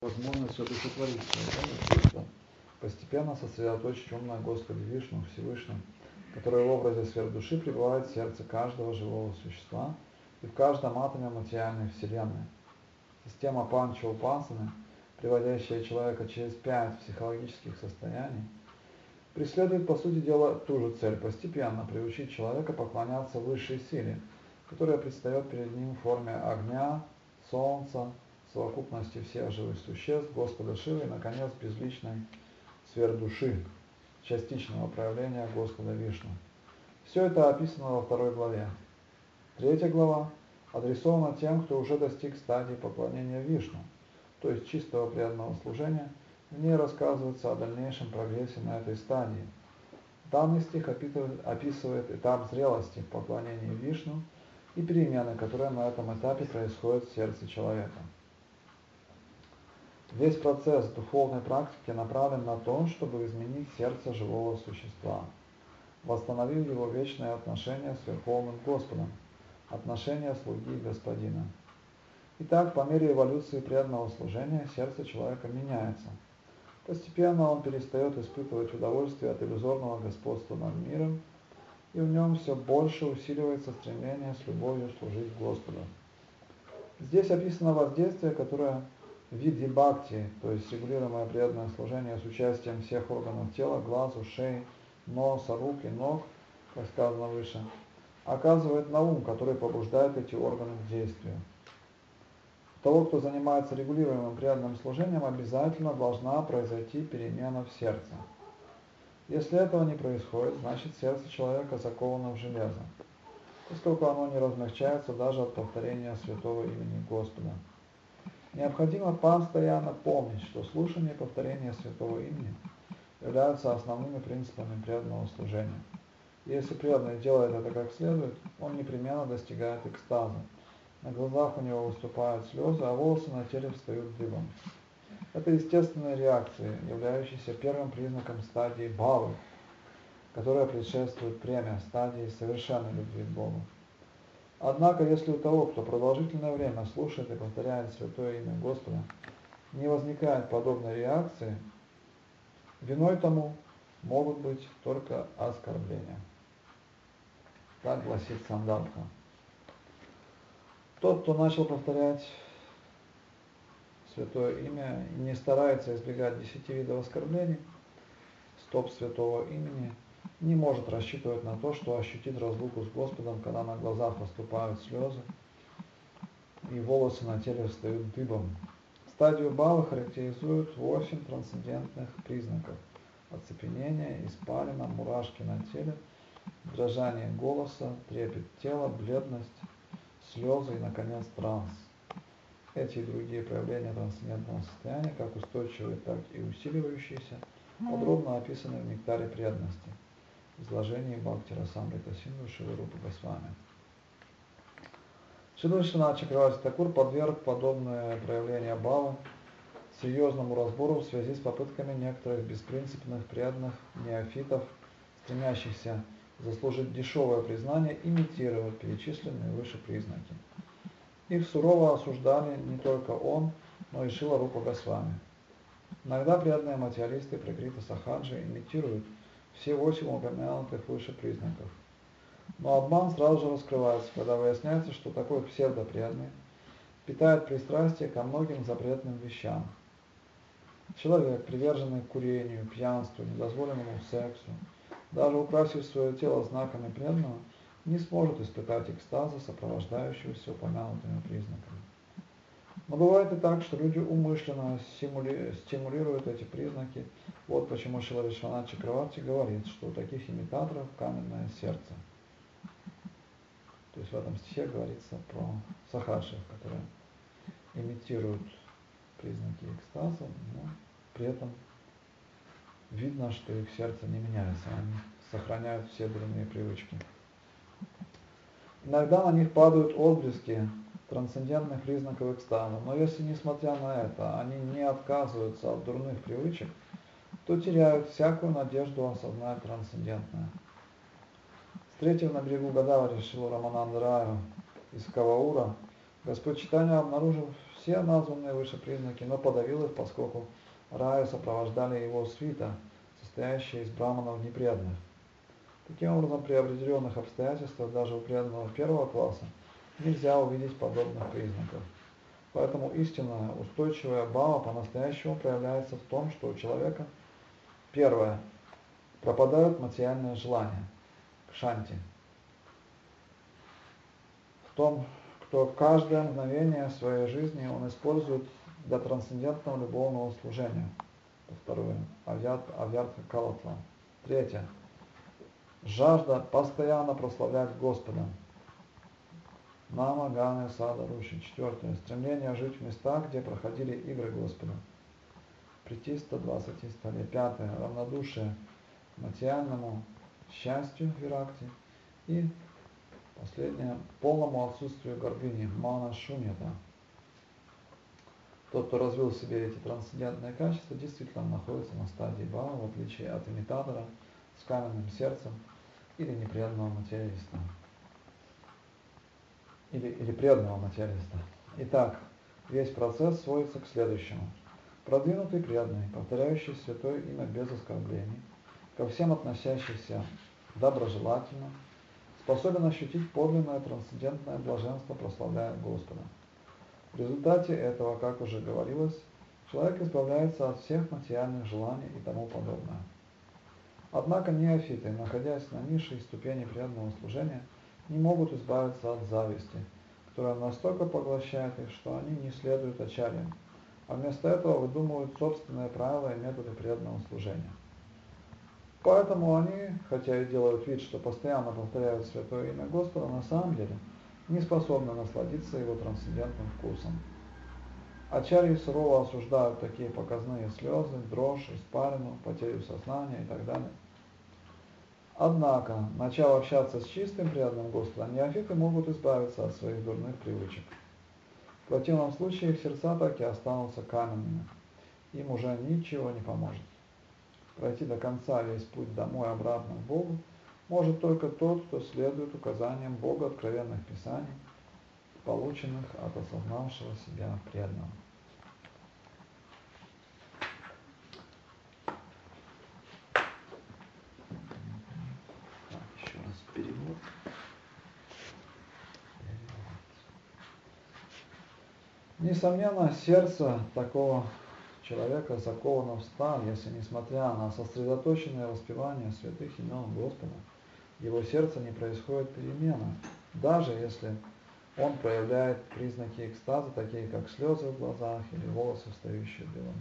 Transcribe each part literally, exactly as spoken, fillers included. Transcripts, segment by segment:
возможность одухотворить свое чувство, постепенно сосредоточить ум на Господе Вишну, Всевышнем, который в образе сверхдуши пребывает в сердце каждого живого существа и в каждом атоме материальной вселенной. Система панча-упасаны, приводящая человека через пять психологических состояний, преследует, по сути дела, ту же цель – постепенно приучить человека поклоняться высшей силе, которая предстает перед ним в форме огня, солнца, совокупности всех живых существ, Господа Шивы и, наконец, безличной сверхдуши, частичного проявления Господа Вишну. Все это описано во второй главе. Третья глава адресована тем, кто уже достиг стадии поклонения Вишну, то есть чистого преданного служения. В ней рассказывается о дальнейшем прогрессе на этой стадии. Данный стих описывает этап зрелости в поклонении Вишну и перемены, которые на этом этапе происходят в сердце человека. Весь процесс духовной практики направлен на то, чтобы изменить сердце живого существа, восстановив его вечное отношение с Верховным Господом, отношение слуги и господина. Итак, по мере эволюции преданного служения сердце человека меняется. Постепенно он перестает испытывать удовольствие от иллюзорного господства над миром, и в нем все больше усиливается стремление с любовью служить Господу. Здесь описано воздействие, которое в виде бхакти, то есть регулируемое преданное служение с участием всех органов тела, глаз, ушей, носа, рук и ног, как сказано выше, оказывает на ум, который побуждает эти органы к действию. У того, кто занимается регулируемым преданным служением, обязательно должна произойти перемена в сердце. Если этого не происходит, значит сердце человека заковано в железо, поскольку оно не размягчается даже от повторения святого имени Господа. Необходимо постоянно помнить, что слушание и повторение святого имени являются основными принципами преданного служения. И если преданный делает это как следует, он непременно достигает экстаза. На глазах у него выступают слезы, а волосы на теле встают дыбом. Это естественные реакции, являющиеся первым признаком стадии бхавы, которая предшествует преме, стадии совершенной любви к Богу. Однако, если у того, кто продолжительное время слушает и повторяет святое имя Господа, не возникает подобной реакции, виной тому могут быть только оскорбления. Так гласит Сандалха. Тот, кто начал повторять святое имя и не старается избегать десяти видов оскорблений, стоп святого имени, не может рассчитывать на то, что ощутит разлуку с Господом, когда на глазах выступают слезы и волосы на теле встают дыбом. Стадию бхавы характеризуют восемь трансцендентных признаков: оцепенение, испарина, мурашки на теле, дрожание голоса, трепет тела, бледность, слезы и, наконец, транс. Эти и другие проявления трансцендентного состояния, как устойчивые, так и усиливающиеся, подробно описаны в Нектаре преданности, изложении Бхакти Расамрита Синдху Шрилы Рупы Госвами. Шрила Вишванатха Чакраварти Такур подверг подобное проявление бхавы серьезному разбору в связи с попытками некоторых беспринципных преданных неофитов, стремящихся заслужить дешевое признание, имитировать перечисленные выше признаки. Их сурово осуждали не только он, но и Шрила Рупа Госвами. Иногда преданные материалисты Пракрита Сахаджи имитируют все восемь упомянутых выше признаков. Но обман сразу же раскрывается, когда выясняется, что такой псевдопреданный питает пристрастие ко многим запретным вещам. Человек, приверженный курению, пьянству, недозволенному сексу, даже украсив свое тело знаками преданного, не сможет испытать экстаза, сопровождающегося упомянутыми признаками. Но бывает и так, что люди умышленно стимули... стимулируют эти признаки. Вот почему Шрила Вишванатха Чакраварти говорит, что у таких имитаторов каменное сердце. То есть в этом стихе говорится про сахаджи, которые имитируют признаки экстаза, но при этом видно, что их сердце не меняется, они сохраняют все дурные привычки. Иногда на них падают отблески трансцендентных признаков экстаза, но если, несмотря на это, они не отказываются от дурных привычек, то теряют всякую надежду осознать трансцендентное. Встретив на берегу Годавари Шрилу Рамананда Раю из Каваура, Господь Чайтанья обнаружил все названные выше признаки, но подавил их, поскольку раю сопровождали его свита, состоящая из браманов непреданных. Таким образом, при определенных обстоятельствах даже у преданного первого класса нельзя увидеть подобных признаков. Поэтому истинная устойчивая бхава по-настоящему проявляется в том, что у человека, первое, пропадают материальные желания, кшанти. В том, что каждое мгновение своей жизни он использует для трансцендентного любовного служения. Второе, авьяртха калатва. Третье, жажда постоянно прославлять Господа. Нама, Ганы, Сада, Руши. Четвертое. Стремление жить в местах, где проходили игры Господа. Притиста, двадцать столе. Пятое. Равнодушие к материальному счастью, виракти. И последнее. Полному отсутствию гордыни, мана шуньята. Тот, кто развил в себе эти трансцендентные качества, действительно находится на стадии бхава, в отличие от имитатора с каменным сердцем или непреданного материалиста. Или, или преданного материалиста. Итак, весь процесс сводится к следующему. Продвинутый преданный, повторяющий святое имя без оскорблений, ко всем относящийся доброжелательно, способен ощутить подлинное трансцендентное блаженство, прославляя Господа. В результате этого, как уже говорилось, человек избавляется от всех материальных желаний и тому подобное. Однако неофиты, находясь на низшей ступени преданного служения, не могут избавиться от зависти, которая настолько поглощает их, что они не следуют ачарьям, а вместо этого выдумывают собственные правила и методы преданного служения. Поэтому они, хотя и делают вид, что постоянно повторяют святое имя Господа, на самом деле не способны насладиться его трансцендентным вкусом. Ачарьи сурово осуждают такие показные слезы, дрожь, испарину, потерю сознания и так далее. Однако, начав общаться с чистым преданным Господа, неофиты могут избавиться от своих дурных привычек. В противном случае их сердца так и останутся каменными. Им уже ничего не поможет. Пройти до конца весь путь домой обратно к Богу может только тот, кто следует указаниям Бога откровенных писаний, полученных от осознавшего себя преданного. Перевод. Несомненно, сердце такого человека заковано в сталь, если, несмотря на сосредоточенное воспевание святых имен Господа, его сердце не происходит перемена, даже если он проявляет признаки экстаза, такие как слезы в глазах или волосы, встающие дыбом.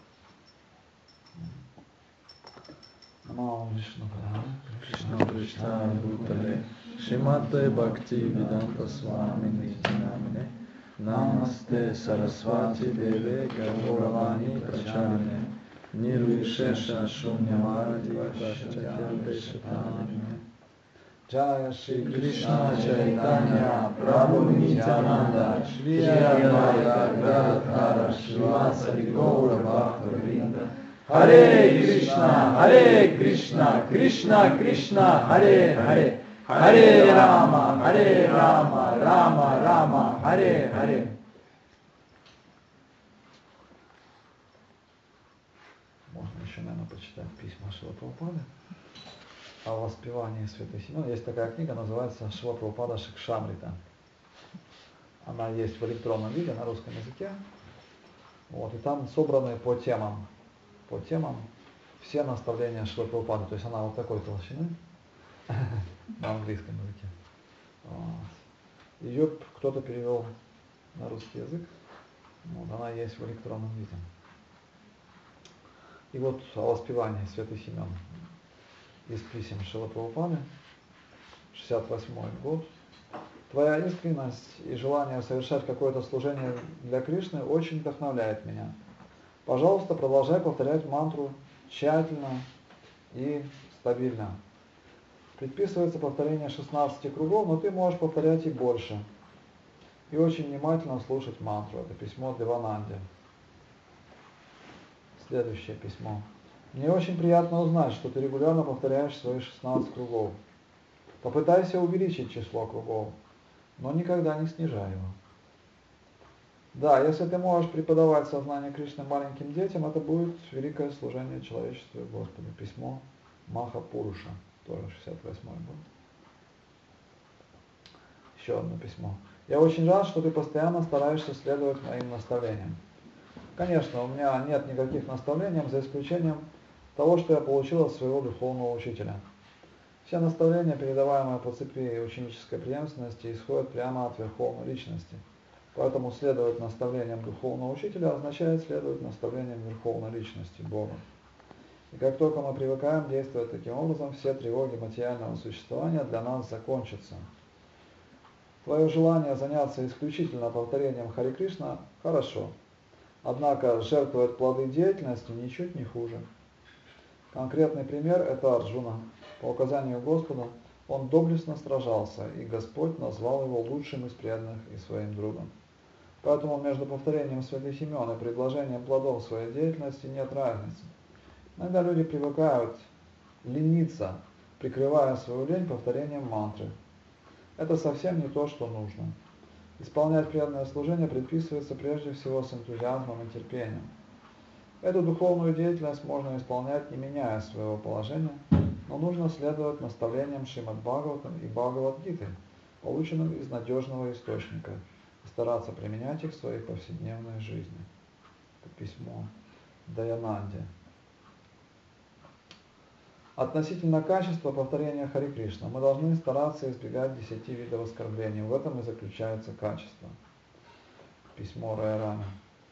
Намам Вишну Кришна Кришна Бхутале Шримате Бхакти Веданта Свами Нитянамине Намасте Сарасвати Деве Гауравани Прачарине Нирвишеша Шуньявади Пашчатянте Шатанамине Джая Шри Кришна Чайтанья Прабху Нитянанда Шри Адвайта Гададхара Шривасади Гаура Бхакта Вринда Харе Кришна, Харе Кришна, Кришна Кришна, Харе Харе, Харе Рама, Харе Рама, Рама Рама, Харе Харе. Можно еще, наверное, почитать письма Шрила Прабхупады о воспевании святых имен. Есть такая книга, называется Шрила Прабхупада Шикшамрита. Она есть в электронном виде на русском языке. Вот, и там собраны по темам. по темам все наставления Шрилы Прабхупады. То есть она вот такой толщины на английском языке. Вот. Ее кто-то перевел на русский язык. Вот, она есть в электронном виде. И вот о воспевании святых имен из писем Шрилы Прабхупады, шестьдесят восьмой год. Твоя искренность и желание совершать какое-то служение для Кришны очень вдохновляет меня. Пожалуйста, продолжай повторять мантру тщательно и стабильно. Предписывается повторение шестнадцати кругов, но ты можешь повторять и больше. И очень внимательно слушать мантру. Это письмо Девананде. Следующее письмо. Мне очень приятно узнать, что ты регулярно повторяешь свои шестнадцать кругов. Попытайся увеличить число кругов, но никогда не снижай его. Да, если ты можешь преподавать сознание Кришны маленьким детям, это будет великое служение человечеству и Господу. Письмо Маха Пуруша, тоже шестьдесят восьмой год. Еще одно письмо. Я очень рад, что ты постоянно стараешься следовать моим наставлениям. Конечно, у меня нет никаких наставлений, за исключением того, что я получил от своего духовного учителя. Все наставления, передаваемые по цепи ученической преемственности, исходят прямо от Верховной Личности. Поэтому следовать наставлениям духовного учителя означает следовать наставлениям Верховной Личности, Бога. И как только мы привыкаем действовать таким образом, все тревоги материального существования для нас закончатся. Твое желание заняться исключительно повторением Хари Кришна – хорошо. Однако жертвовать плоды деятельности ничуть не хуже. Конкретный пример – это Арджуна. По указанию Господа он доблестно сражался, и Господь назвал его лучшим из преданных и своим другом. Поэтому между повторением святых имен и предложением плодов своей деятельности нет разницы. Иногда люди привыкают лениться, прикрывая свою лень повторением мантры. Это совсем не то, что нужно. Исполнять преданное служение предписывается прежде всего с энтузиазмом и терпением. Эту духовную деятельность можно исполнять, не меняя своего положения, но нужно следовать наставлениям Шримад Бхагаватам и Бхагавад-гиты, полученным из надежного источника, и стараться применять их в своей повседневной жизни. Это письмо Даянанде. Относительно качества повторения Хари Кришна мы должны стараться избегать десяти видов оскорблений. В этом и заключается качество. Письмо Райарами.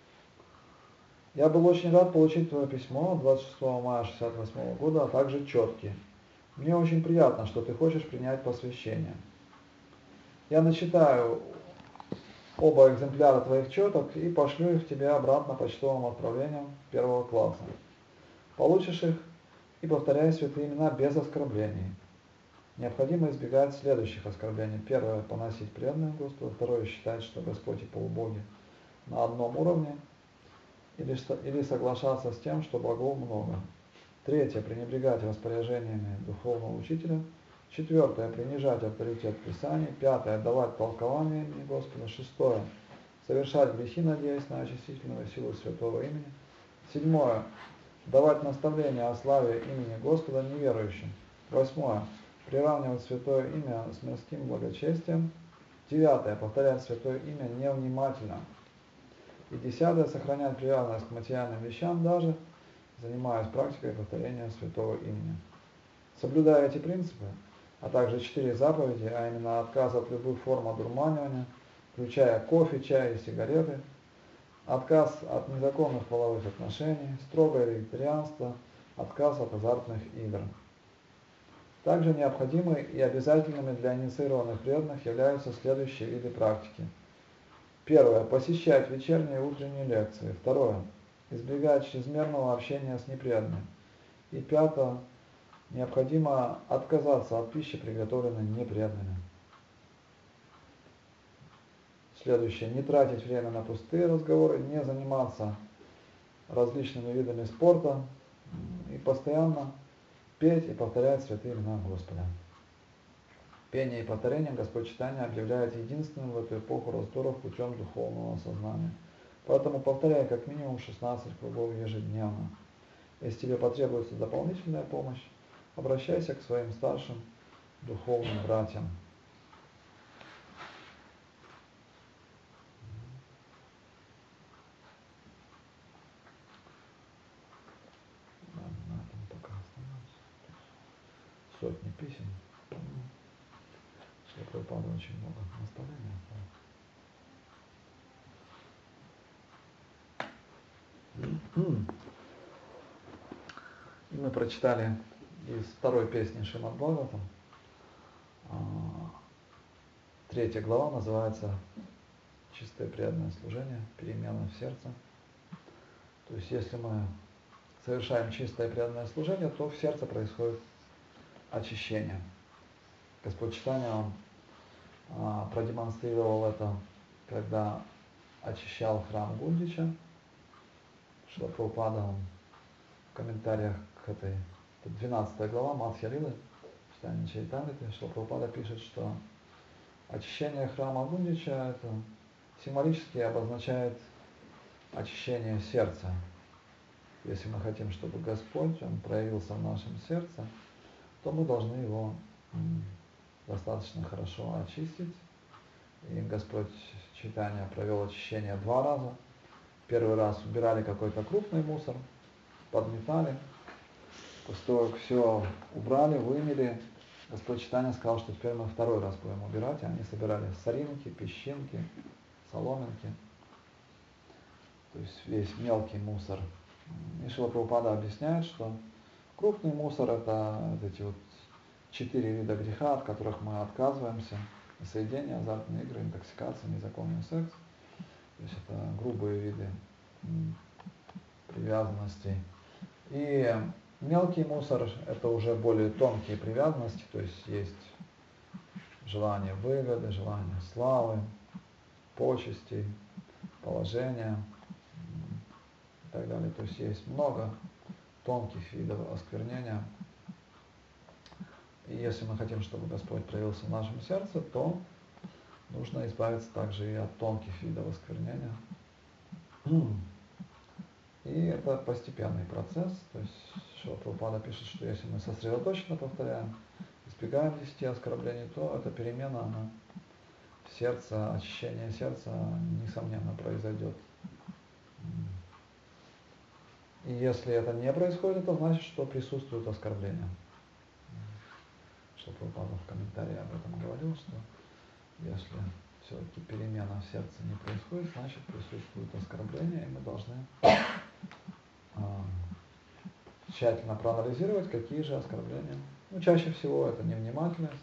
Я был очень рад получить твое письмо двадцать шестого мая шестьдесят восьмого года, а также четки. Мне очень приятно, что ты хочешь принять посвящение. Я начитаю оба экземпляра твоих четок и пошлю их тебе обратно почтовым отправлением первого класса. Получишь их и повторяй святые имена без оскорблений. Необходимо избегать следующих оскорблений. Первое – поносить преданных Господу. Второе – считать, что Господь и полубоги на одном уровне. Или, или соглашаться с тем, что богов много. Третье – пренебрегать распоряжениями духовного учителя. Четвертое – принижать авторитет Писаний. Пятое – давать толкование имени Господа. Шестое – совершать грехи, надеясь на очистительную силу святого имени. Седьмое – давать наставления о славе имени Господа неверующим. Восьмое – приравнивать святое имя с мирским благочестием. Девятое – повторять святое имя невнимательно. И десятое – сохранять привязанность к материальным вещам, даже занимаясь практикой повторения святого имени. Соблюдая эти принципы, а также четыре заповеди, а именно отказ от любых форм одурманивания, включая кофе, чай и сигареты, отказ от незаконных половых отношений, строгое вегетарианство, отказ от азартных игр. Также необходимы и обязательными для инициированных преданных являются следующие виды практики. Первое. Посещать вечерние и утренние лекции. Второе. Избегать чрезмерного общения с непреданными. И пятое. Необходимо отказаться от пищи, приготовленной непреданными. Следующее. Не тратить время на пустые разговоры, не заниматься различными видами спорта и постоянно петь и повторять святые имена Господа. Пение и повторение Господь Чайтанья объявляет единственным в эту эпоху раздоров путем духовного сознания. Поэтому повторяй как минимум шестнадцать кругов ежедневно. Если тебе потребуется дополнительная помощь, обращайся к своим старшим духовным братьям. На этом пока остановимся. Сотни писем. Шри Прабхупада очень много наставлений оставил. И мы прочитали из второй песни Шримад Бхагаватам. Третья глава называется «Чистое преданное служение, перемена в сердце». То есть, если мы совершаем чистое преданное служение, то в сердце происходит очищение. Господь Чайтанья, он а, продемонстрировал это, когда очищал храм Гундича. Шрила Прабхупада, он в комментариях к этой, двенадцатая глава Мадхья Лилы, Читания Чайтамриты, Шрила Прабхупада пишет, что очищение храма Гундича – это символически обозначает очищение сердца. Если мы хотим, чтобы Господь, Он проявился в нашем сердце, то мы должны его достаточно хорошо очистить. И Господь Чайтанья провел очищение два раза. Первый раз убирали какой-то крупный мусор, подметали. После того, как все убрали, вымели, Господь Чайтанья сказал, что теперь мы второй раз будем убирать. И они собирали соринки, песчинки, соломинки, то есть весь мелкий мусор. И Шрила Прабхупада объясняет, что крупный мусор — это вот эти вот четыре вида греха, от которых мы отказываемся: соединение, азартные игры, интоксикация, незаконный секс. То есть это грубые виды привязанностей. И мелкий мусор — это уже более тонкие привязанности, то есть есть желание выгоды, желание славы, почестей, положения и так далее. То есть есть много тонких видов осквернения. И если мы хотим, чтобы Господь проявился в нашем сердце, то нужно избавиться также и от тонких видов осквернения. И это постепенный процесс. То есть Шрила Прабхупада пишет, что если мы сосредоточенно повторяем, избегаем десяти оскорблений, то эта перемена, она в сердце, очищение сердца, несомненно, произойдет. И если это не происходит, это значит, что присутствует оскорбление. Шрила Прабхупада в комментарии об этом говорил, что если все-таки перемена в сердце не происходит, значит присутствует оскорбление, и мы должны а, тщательно проанализировать, какие же оскорбления. Ну, чаще всего это невнимательность,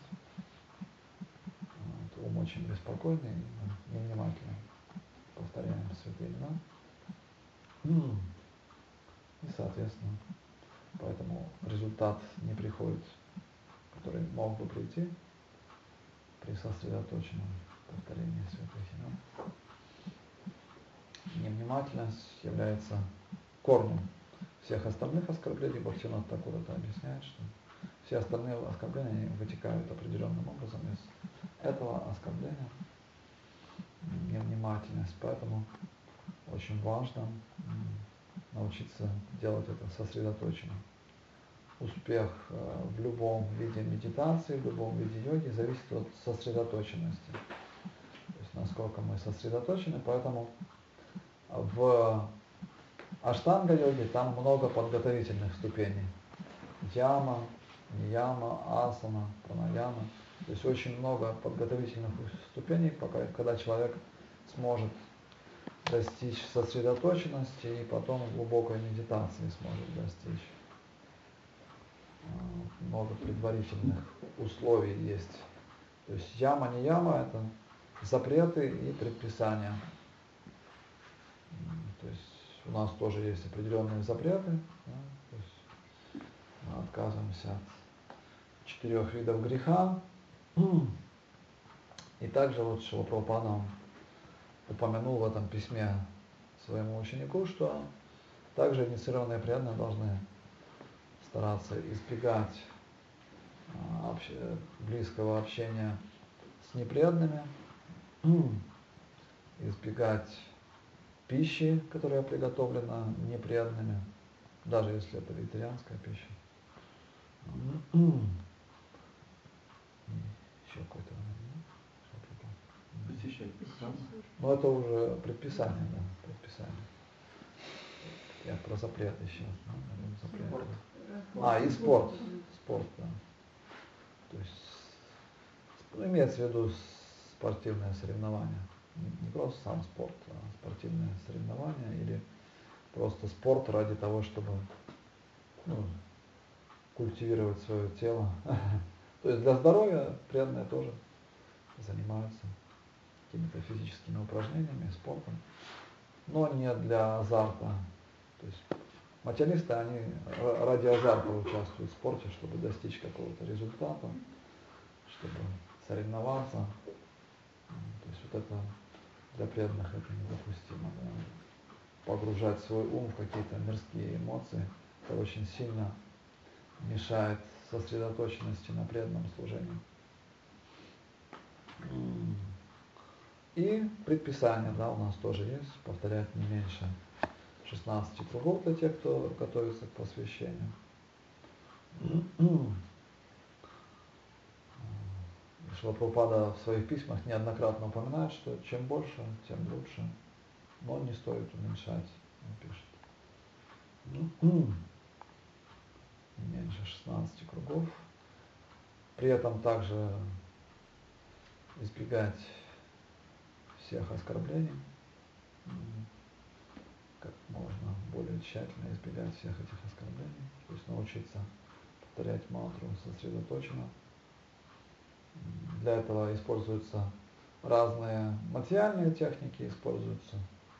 вот, ум очень беспокойный, и невнимательно повторяем святые имена. И, соответственно, поэтому результат не приходит, который мог бы прийти при сосредоточенном повторении святых имен. Невнимательность является корнем всех остальных оскорблений. Бхактивинода Тхакур это объясняет, что все остальные оскорбления вытекают определенным образом из этого оскорбления. Невнимательность. Поэтому очень важно научиться делать это сосредоточенно. Успех в любом виде медитации, в любом виде йоги зависит от сосредоточенности. То есть насколько мы сосредоточены, поэтому в аштанга-йоге там много подготовительных ступеней. Яма, нияма, асана, пранаяма. То есть очень много подготовительных ступеней, пока, когда человек сможет достичь сосредоточенности и потом глубокой медитации сможет достичь. Много предварительных условий есть. То есть яма, не яма — это запреты и предписания. То есть у нас тоже есть определенные запреты. Да? То есть мы отказываемся от четырех видов греха. И также вот Шрила Прабхупада упомянул в этом письме своему ученику, что также инициированные преданные должны стараться избегать общ... близкого общения с непреданными, избегать пищи, которая приготовлена непреданными, даже если это вегетарианская пища. Еще какой-то момент. Ну, это уже предписание, да, предписание. Я про запрет еще. Да, запрет. Спорт. А, и спорт. Спорт, да. То есть, ну, имеется в виду спортивное соревнование. Не просто сам спорт, а спортивное соревнование или просто спорт ради того, чтобы, ну, культивировать свое тело. То есть для здоровья преданные тоже занимаются какими-то физическими упражнениями, спортом, но не для азарта. То есть материалисты, они ради азарта участвуют в спорте, чтобы достичь какого-то результата, чтобы соревноваться. То есть вот это для преданных это недопустимо. Да? Погружать свой ум в какие-то мирские эмоции, это очень сильно мешает сосредоточенности на преданном служении. И предписание, да, у нас тоже есть, повторять не меньше шестнадцати кругов для тех, кто готовится к посвящению. Шрила Прабхупада в своих письмах неоднократно упоминает, что чем больше, тем лучше, но не стоит уменьшать, он пишет. Не меньше шестнадцати кругов. При этом также избегать всех оскорблений, как можно более тщательно избегать всех этих оскорблений, то есть научиться повторять мантру сосредоточенно. Для этого используются разные материальные техники, используются.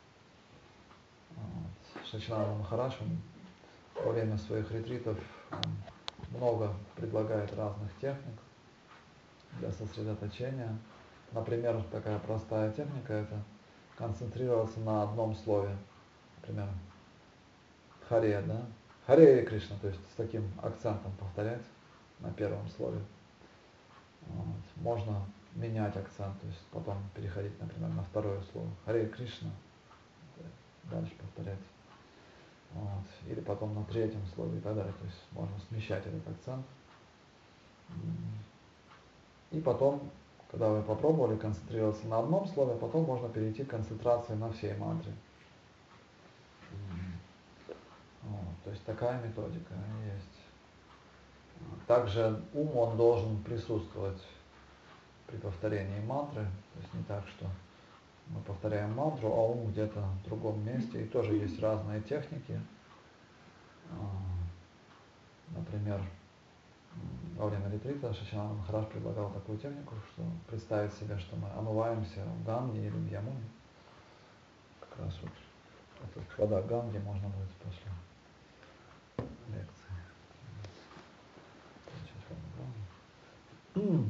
Вот. Шачинанда Махарадж во время своих ретритов много предлагает разных техник для сосредоточения. Например, такая простая техника – это концентрироваться на одном слове. Например, Харе, да? Харе Кришна, то есть с таким акцентом повторять на первом слове. Вот. Можно менять акцент, то есть потом переходить, например, на второе слово. Харе Кришна, дальше повторять. Вот. Или потом на третьем слове и так далее. То есть можно смещать этот акцент. И потом, когда вы попробовали концентрироваться на одном слове, потом можно перейти к концентрации на всей мантре. Вот. То есть такая методика есть. Также ум, он должен присутствовать при повторении мантры. То есть не так, что мы повторяем мантру, а ум где-то в другом месте. И тоже есть разные техники. Например, во время ретрита Шачинанда Махарадж предлагал такую технику, что представить себе, что мы омываемся в Ганге или в Ямуне. Как раз вот эта вода Ганги можно будет после лекции получить воду Ганги.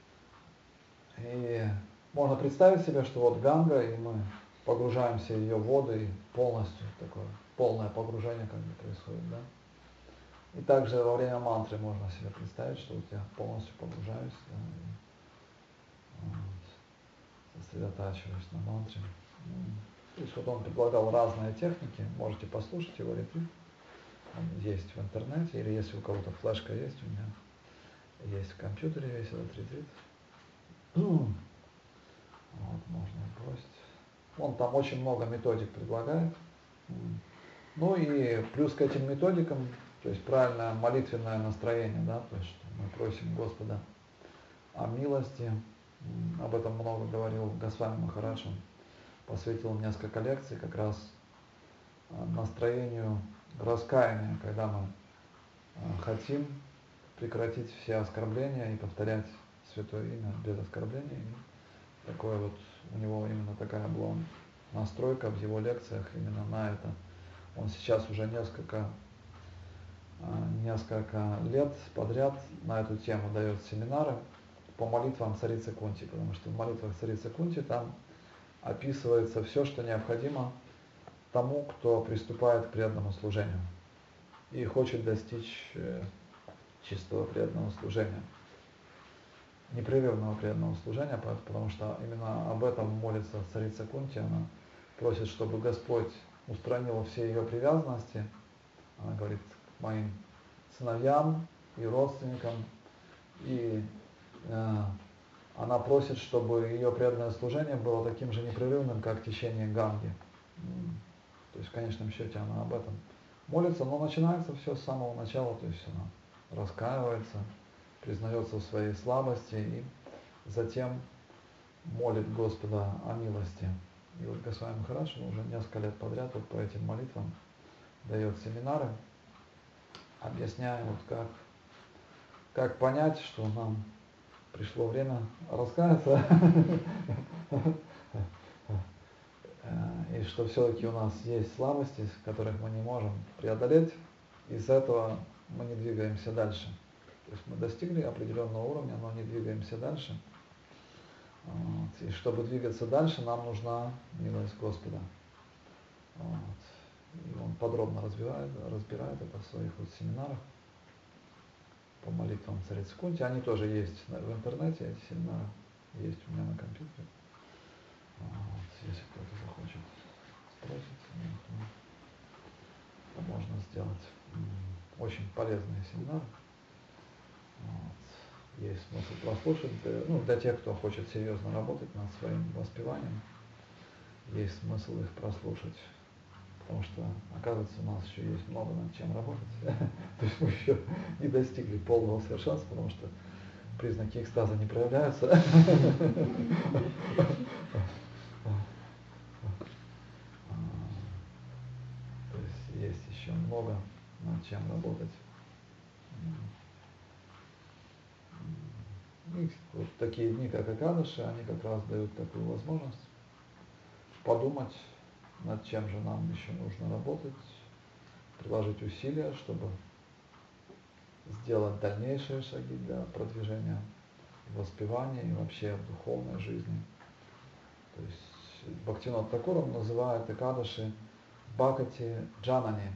И можно представить себе, что вот Ганга, и мы погружаемся в ее воды, и полностью такое полное погружение как бы происходит, да. И также во время мантры можно себе представить, что вот я полностью погружаюсь, да, и вот, сосредотачиваюсь на мантре. То есть вот он предлагал разные техники, можете послушать его ретрит, он есть в интернете, или если у кого-то флешка есть, у меня есть в компьютере весь этот ретрит. Вот, можно бросить. Он там очень много методик предлагает. Ну и плюс к этим методикам, то есть правильное молитвенное настроение, да, то есть мы просим Господа о милости. Об этом много говорил Госвами Махарадж, он посвятил несколько лекций как раз настроению раскаяния, когда мы хотим прекратить все оскорбления и повторять Святое Имя без оскорблений. И такое вот у него именно такая была настройка в его лекциях именно на это. Он сейчас уже несколько, несколько лет подряд на эту тему дает семинары по молитвам царицы Кунти, потому что в молитвах царицы Кунти там описывается все, что необходимо тому, кто приступает к преданному служению и хочет достичь чистого преданного служения, непрерывного преданного служения, потому что именно об этом молится царица Кунти. Она просит, чтобы Господь устранил все ее привязанности. Она говорит к моим сыновьям и родственникам, и э, она просит, чтобы ее преданное служение было таким же непрерывным, как течение Ганги. То есть в конечном счете она об этом молится, но начинается все с самого начала, то есть она раскаивается, признается в своей слабости и затем молит Господа о милости. И вот Госвами Махарадж уже несколько лет подряд вот по этим молитвам дает семинары, объясняя, вот как, как понять, что нам пришло время раскаяться, и что все-таки у нас есть слабости, которых мы не можем преодолеть, из этого мы не двигаемся дальше. То есть мы достигли определенного уровня, но не двигаемся дальше. Вот. И чтобы двигаться дальше, нам нужна милость Господа. Вот. И он подробно разбирает, разбирает это в своих вот семинарах по молитвам царицы Кунти. Они тоже есть в интернете, эти семинары есть у меня на компьютере. Вот, если кто-то захочет спросить, то можно сделать. Очень полезный семинар. Вот. Есть смысл прослушать. Ну, для тех, кто хочет серьезно работать над своим воспеванием, есть смысл их прослушать. Потому что, оказывается, у нас еще есть много над чем работать. То есть мы еще не достигли полного совершенства, потому что признаки экстаза не проявляются. То есть есть еще много над чем работать. И вот такие дни, как Экадаши, они как раз дают такую возможность подумать, над чем же нам еще нужно работать, приложить усилия, чтобы сделать дальнейшие шаги для продвижения воспевания и вообще в духовной жизни. То есть Бхактивинод Такур называет Экадаши Бхакати Джанани.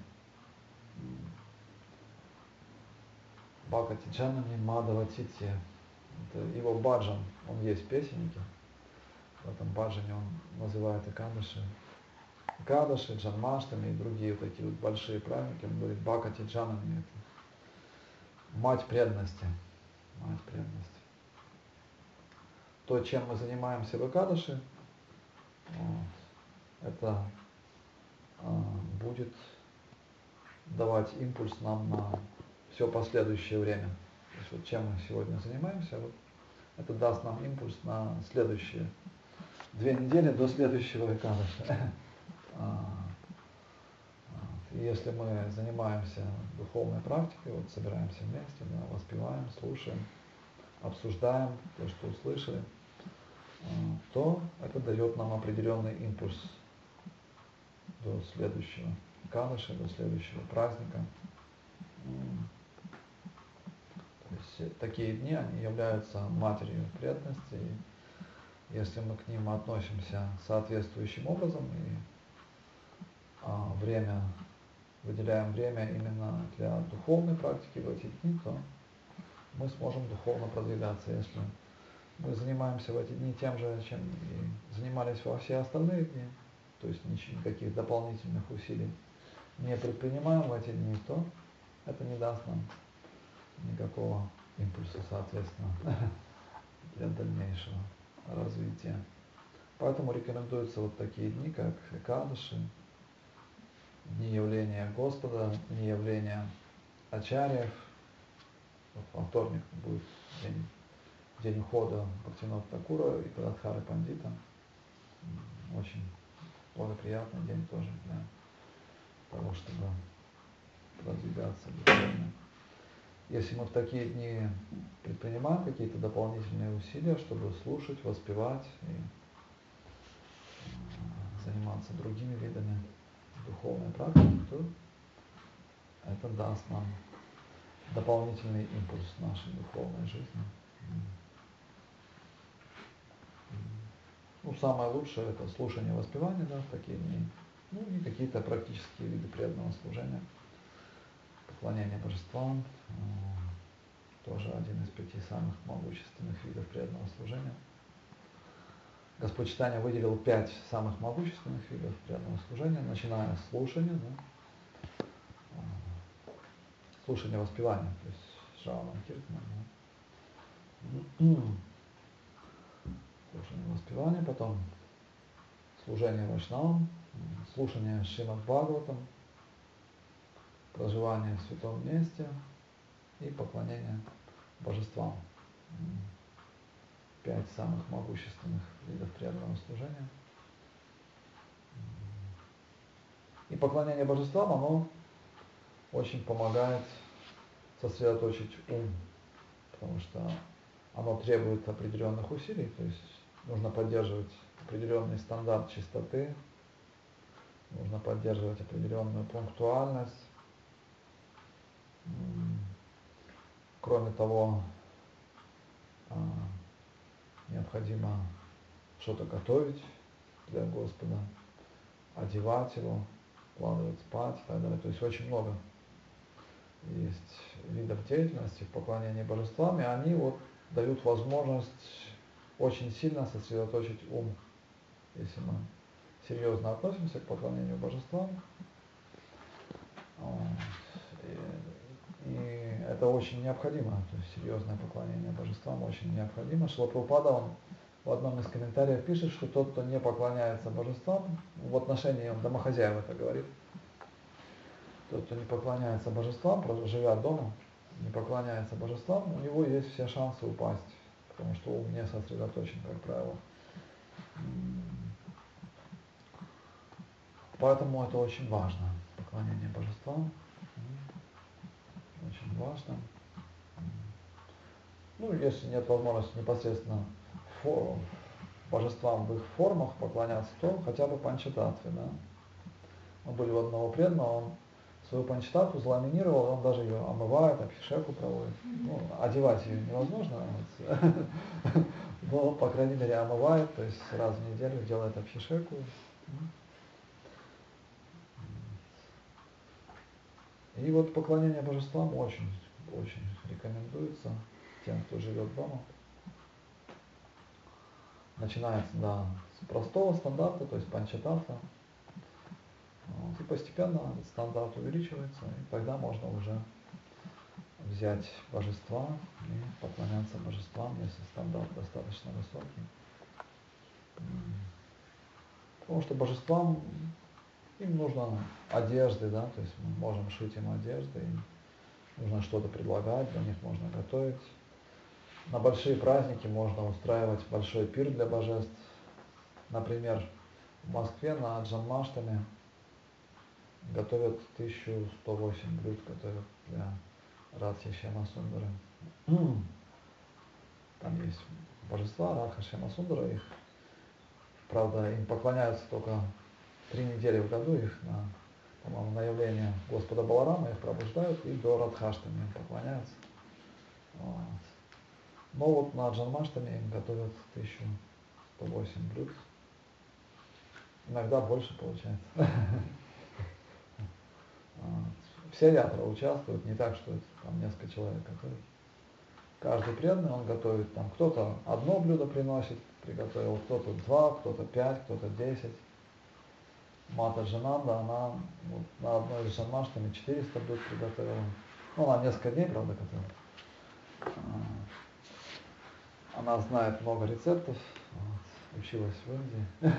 Бхакати Джанани Мадава Тити. Это его баджан, он есть в песеннике. В этом баджане он называет Экадаши. Экадаши, Джанмаштами и другие вот такие вот большие праздники. Он говорит Бхакати Джанани. Это мать преданности. Мать преданности. То, чем мы занимаемся в Экадаши, вот, это а, будет давать импульс нам на все последующее время. То есть вот чем мы сегодня занимаемся, вот, это даст нам импульс на следующие две недели до следующего Экадаши. И если мы занимаемся духовной практикой, вот собираемся вместе, да, воспеваем, слушаем, обсуждаем то, что услышали, то это дает нам определенный импульс до следующего Экадаши, до следующего праздника. То есть такие дни, они являются матерью преданности, и если мы к ним относимся соответствующим образом и а, время, выделяем время именно для духовной практики в эти дни, то мы сможем духовно продвигаться. Если мы занимаемся в эти дни тем же, чем и занимались во все остальные дни, то есть никаких дополнительных усилий не предпринимаем в эти дни, то это не даст нам никакого импульса, соответственно, для дальнейшего развития. Поэтому рекомендуются вот такие дни, как Экадаши, дни явления Господа, дни явления Ачарьев. Вот во вторник будет день, день ухода Бхактивинода Такура и Прадхары Пандита. Очень благоприятный день тоже для того, чтобы продвигаться духовно. Если мы в такие дни предпринимаем какие-то дополнительные усилия, чтобы слушать, воспевать и заниматься другими видами духовной практики, то это даст нам дополнительный импульс в нашей духовной жизни. Ну, самое лучшее это слушание воспевания, да, в такие дни. Ну и какие-то практические виды преданного служения. Поклонение божествам, тоже один из пяти самых могущественных видов преданного служения. Господь Чайтанья выделил пять самых могущественных видов преданного служения, начиная с слушания, да, слушание воспевания, то есть Шравана Киртана, да, слушание воспевания, потом служение Вайшнавам, слушание Шримад Бхагаватам, проживание в святом месте и поклонение божествам. Пять самых могущественных видов преданного служения. И поклонение божествам, оно очень помогает сосредоточить ум, потому что оно требует определенных усилий, то есть нужно поддерживать определенный стандарт чистоты, нужно поддерживать определенную пунктуальность. Кроме того, необходимо что-то готовить для Господа, одевать его, укладывать спать и так далее. То есть очень много есть видов деятельности в поклонении божествам, и они вот дают возможность очень сильно сосредоточить ум если мы серьезно относимся к поклонению божествам. И, и это очень необходимо, то есть серьезное поклонение божествам очень необходимо. Шрила Прабхупада, он в одном из комментариев пишет, что тот, кто не поклоняется божествам, в отношении, он домохозяев это говорит, тот, кто не поклоняется божествам, живя дома, не поклоняется божествам, у него есть все шансы упасть, потому что ум не сосредоточен, как правило. Поэтому это очень важно, поклонение божествам, очень важно. Ну, если нет возможности непосредственно фо- божествам в их формах поклоняться, то хотя бы панчататве, да. Мы были у одного преданного, он свою панчататву заламинировал, он даже ее омывает, абхишеку проводит. Ну, одевать ее невозможно, но, по крайней мере, омывает, то есть раз в неделю делает абхишеку. И вот поклонение божествам очень, очень рекомендуется тем, кто живет дома. Начинается, да, с простого стандарта, то есть панчататва. Вот, и постепенно этот стандарт увеличивается, и тогда можно уже взять божества и поклоняться божествам, если стандарт достаточно высокий. Потому что божествам им нужно одежды, да, то есть мы можем шить им одежды, им нужно что-то предлагать, для них можно готовить. На большие праздники можно устраивать большой пир для божеств. Например, в Москве на Джанмаштами готовят тысячу сто восемь блюд, готовят для Радхи Шьяма Сундары. Там есть божества Радха Шьяма Сундара, их, правда, им поклоняются только три недели в году, их на, по-моему, на явление Господа Баларама их пробуждают и до Радхаштами им поклоняются. Вот. Но вот на Джанмаштами им готовят тысячу сто восемь блюд. Иногда больше получается. Все ятра участвуют, не так, что это там несколько человек готовят. Каждый преданный, он готовит там, кто-то одно блюдо приносит, приготовил, кто-то два, кто-то пять, кто-то десять. Мата Джананда, она вот, на одной из Джанмаштами четыреста блюд приготовила. Ну, она несколько дней, правда, готовила. Она знает много рецептов, вот, училась в Индии.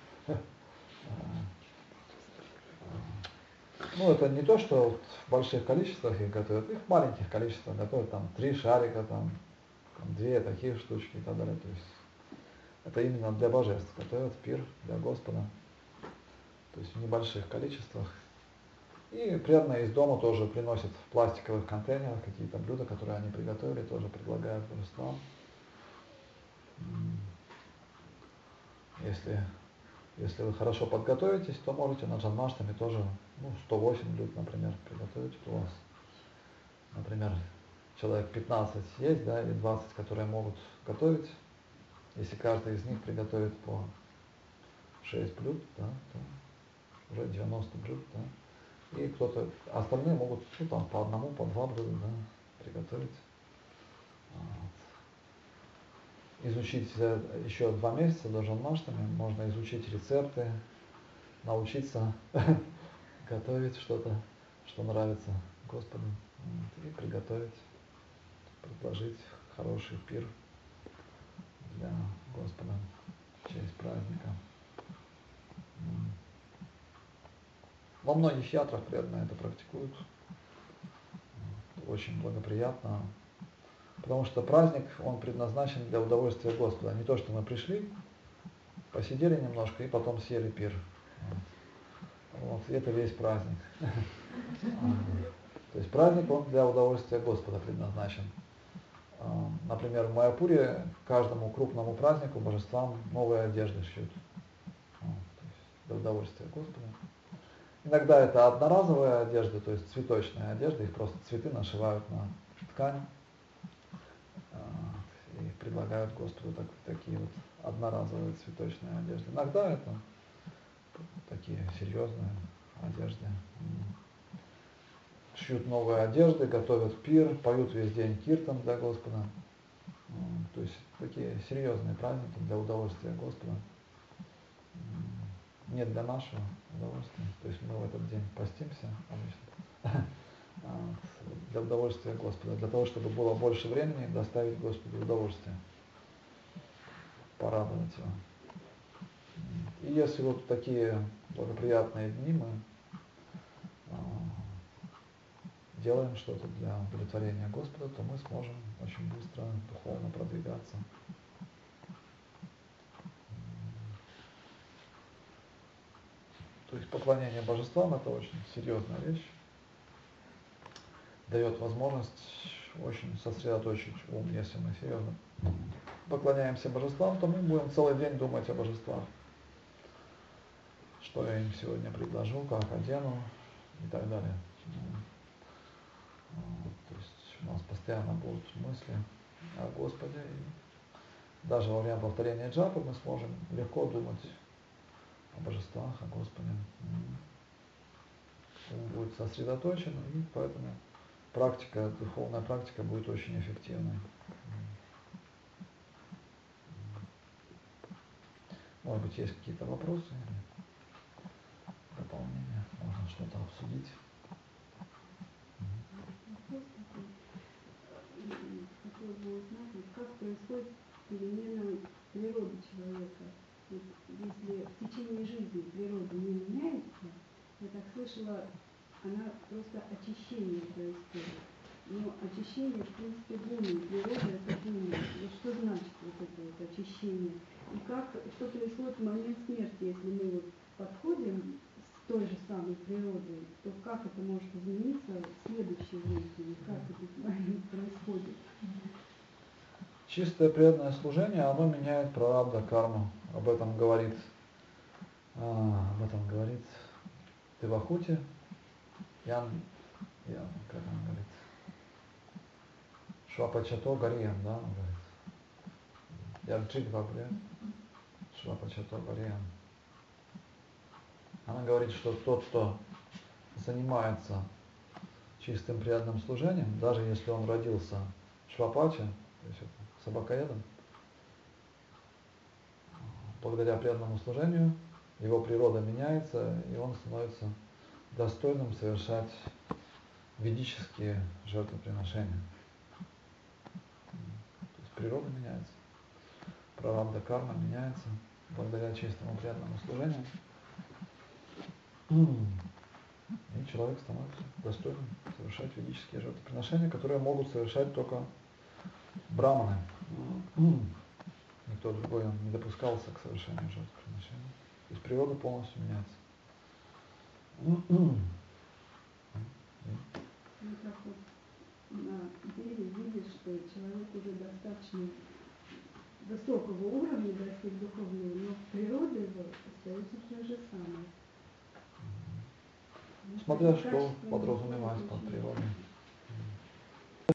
Ну, это не то, что вот в больших количествах их готовят, их в маленьких количествах готовят, там, три шарика, там, там, две такие штучки и так далее. То есть это именно для божеств готовят пир для Господа, то есть в небольших количествах. И преданные из дома тоже приносят в пластиковых контейнерах какие-то блюда, которые они приготовили, тоже предлагают божествам. Если, если вы хорошо подготовитесь, то можете на Джанмаштами тоже, ну, сто восемь блюд, например, приготовить. У вас, например, человек пятнадцать есть, да, или двадцать, которые могут готовить. Если каждый из них приготовит по шесть блюд, да, то уже девяносто блюд, да. И кто-то, остальные могут, ну, там, по одному, по два блюда, да, приготовить. Вот. Изучить еще два месяца до Джанмаштами, можно изучить рецепты, научиться готовить что-то, что нравится Господу, вот, и приготовить, предложить хороший пир для Господа в честь праздника. Во многих ятрах преданные это практикуют. Очень благоприятно. Потому что праздник, он предназначен для удовольствия Господа. Не то, что мы пришли, посидели немножко и потом съели пир. Вот, и это весь праздник. То есть праздник, он для удовольствия Господа предназначен. Например, в Майяпуре каждому крупному празднику божествам новые одежды шьют. Для удовольствия Господа. Иногда это одноразовая одежда, то есть цветочная одежда, их просто цветы нашивают на ткань и предлагают Господу так, такие вот одноразовые цветочные одежды. Иногда это такие серьезные одежды. Шьют новые одежды, готовят пир, поют весь день киртан для Господа. То есть такие серьезные праздники для удовольствия Господа. не для нашего удовольствия. То есть мы в этот день постимся обычно для удовольствия Господа, для того, чтобы было больше времени доставить Господу удовольствие, порадовать Его. И если вот такие благоприятные дни мы делаем что-то для удовлетворения Господа, то мы сможем очень быстро духовно продвигаться. То есть поклонение божествам — это очень серьезная вещь, дает возможность очень сосредоточить ум. Если мы серьезно поклоняемся божествам, то мы будем целый день думать о божествах. Что я им сегодня предложу, как одену и так далее. То есть у нас постоянно будут мысли о Господе. И даже во время повторения джапы мы сможем легко думать о божествах, о Господе. Он будет сосредоточен, и поэтому практика, духовная практика будет очень эффективной. Может быть, есть какие-то вопросы или дополнения, можно что-то обсудить. Хотела бы узнать, как происходит перемена природы человека. Вот если в течение жизни природа не меняется, я так слышала, она просто очищение происходит. Но очищение, в принципе, гуни, природа это гуни. Вот что значит вот это вот очищение? И как, что происходит в момент смерти, если мы вот подходим с той же самой природой, то как это может измениться в следующей жизни? Как этот момент происходит? Чистое преданное служение, оно меняет прарабдха карму. Об этом говорит, а, об этом говорит Девахути, Ян, Ян, как он говорит, Швапачато Гариям, да, он говорит. Ярджит Вабре, Швапачато Гариям. Она говорит, что тот, кто занимается чистым преданным служением, даже если он родился Швапача, то есть собакоедом, благодаря преданному служению его природа меняется, и он становится достойным совершать ведические жертвоприношения. То есть природа меняется, прарабдха карма меняется благодаря чистому преданному служению. И человек становится достойным совершать ведические жертвоприношения, которые могут совершать только браманы. Никто другой не допускался к совершению жертвоприношений. То есть природа полностью меняется. Мы так вот на деле видишь, что человек уже достаточно высокого уровня достиг духовного, но природа его остается та же самая. Смотря что подразумевать под природой.